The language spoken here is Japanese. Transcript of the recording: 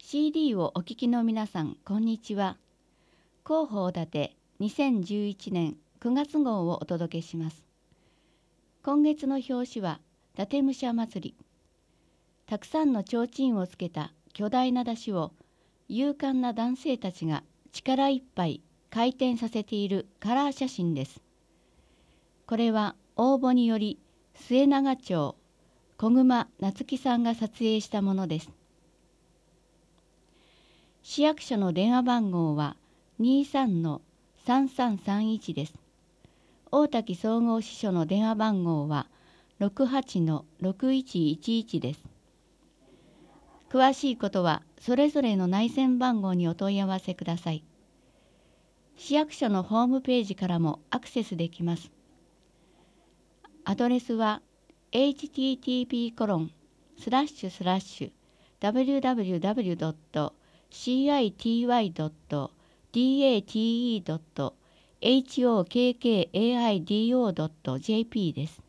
CD をお聞きの皆さん、こんにちは。広報立て2011年9月号をお届けします。今月の表紙は伊達武者祭り。たくさんの提灯をつけた巨大な山車を勇敢な男性たちが力いっぱい回転させているカラー写真です。これは応募により末永町小熊夏樹さんが撮影したものです。市役所の電話番号は23-3331です。大滝総合支所の電話番号は68-6111です。詳しいことはそれぞれの内線番号にお問い合わせください。市役所のホームページからもアクセスできます。アドレスは http://www.city.date.hokkaido.jp です。